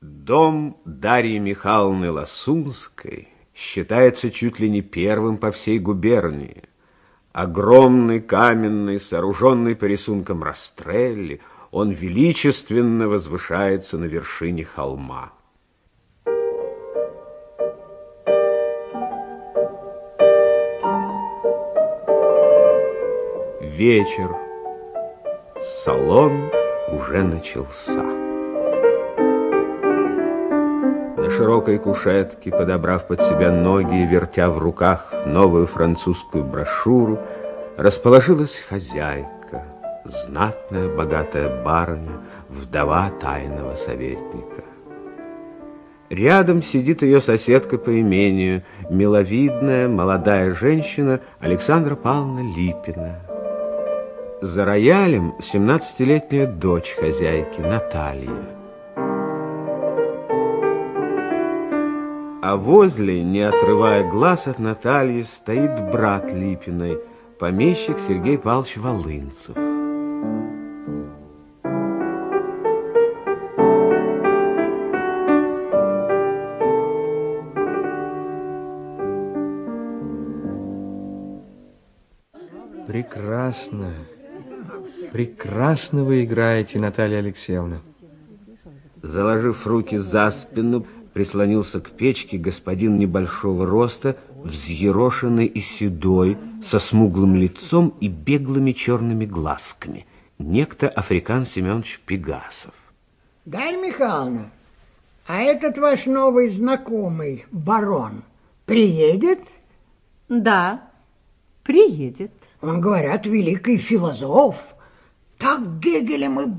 Дом Дарьи Михайловны Ласунской считается чуть ли не первым по всей губернии. Огромный, каменный, сооруженный по рисункам Растрелли, он величественно возвышается на вершине холма. Вечер. Салон уже начался. На широкой кушетке, подобрав под себя ноги и вертя в руках новую французскую брошюру, расположилась хозяйка, знатная богатая барыня, вдова тайного советника. Рядом сидит ее соседка по имению, миловидная молодая женщина Александра Павловна Липина. За роялем 17-летняя дочь хозяйки Наталья. А возле, не отрывая глаз от Натальи, стоит брат Липиной, помещик Сергей Павлович Волынцев. Прекрасно. Прекрасно вы играете, Наталья Алексеевна. Заложив руки за спину, прислонился к печке господин небольшого роста, взъерошенный и седой, со смуглым лицом и беглыми черными глазками. Некто Африкан Семенович Пегасов. Дарья Михайловна, а этот ваш новый знакомый, барон, приедет? Да, приедет. Он, говорят, великий философ. Так Гегелем и